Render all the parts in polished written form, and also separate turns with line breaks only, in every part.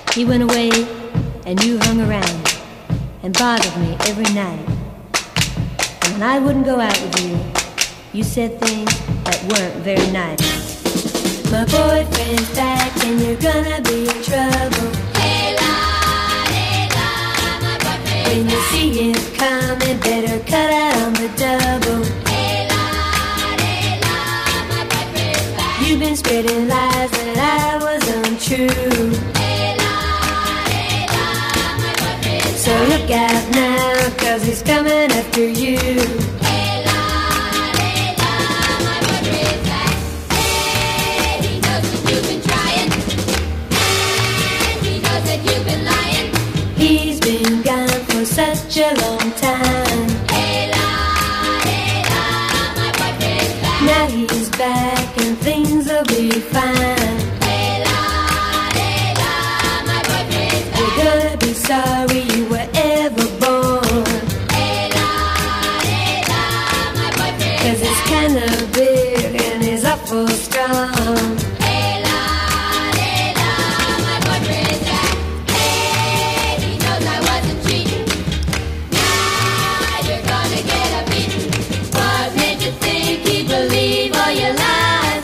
He went away and you hung around and bothered me every night. And when I wouldn't go out with you, you said things that weren't very nice. My boyfriend's back and you're gonna be in trouble. Hey la, my boyfriend's when you see him coming, better cut out on the double. Hey la, my boyfriend's back. You've been spreading lies that I was untrue. Hey la, my boyfriend's so look out now, 'cause he's coming after you. Such a long time. Hey la, my boyfriend's back. Now he's back and things will be fine. Hey la, my boyfriend's back. You're gonna be sorry you were ever born. Hey la, my boyfriend's 'cause it's kinda big and he's awful strong. Believe all your lies.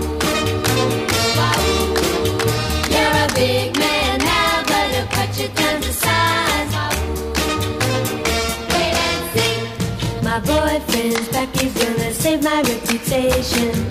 You're a big man now, but look what you've done to size. Wait and see. My boyfriend's back, he's gonna save my reputation.